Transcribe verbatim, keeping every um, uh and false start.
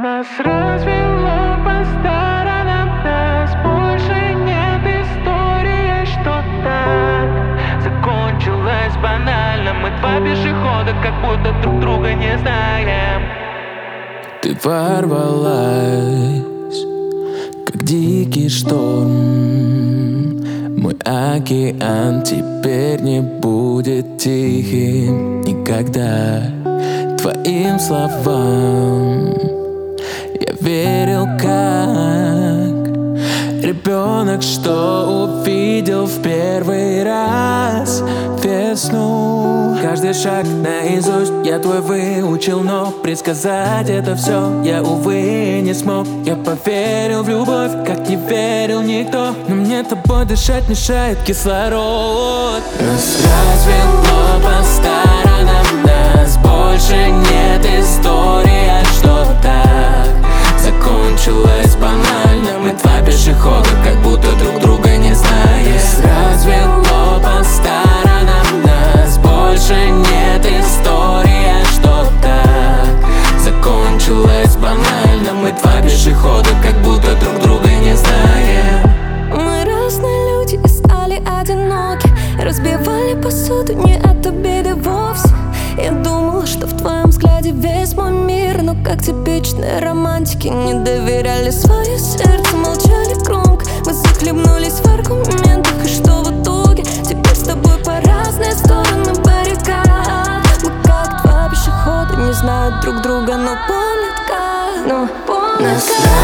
Нас развело по сторонам, нас больше нет истории, что так закончилось банально. Мы два пешехода, как будто друг друга не знаем. Ты ворвалась, как дикий шторм. Мой океан теперь не будет тихим никогда. Твоим словам я верил, как ребенок, что увидел в первый раз весну. Каждый шаг наизусть я твой выучил, но предсказать это все я, увы, не смог. Я поверил в любовь, как не верил никто, но мне тобой дышать мешает кислород. Нас развело по сторонам, нас больше нет истории, что так закончилось банально. Мы два пешехода, как будто друг друга не знаем. Нас развело по сторонам, нас больше нет истории, что так закончилось банально. Мы два пешехода, как будто друг друга не знаем. Мы разные люди и стали одиноки, разбивали посуду не от обиды вовсе. Я думала, что в твоем взгляде весь мой мир, но как типичные романтики не доверяли свое сердце, молчали громко. Мы захлебнулись в аргументах, и что в итоге? Теперь с тобой по разные стороны баррикад. Мы как два пешехода, не знают друг друга, но помнят как, но помнят как.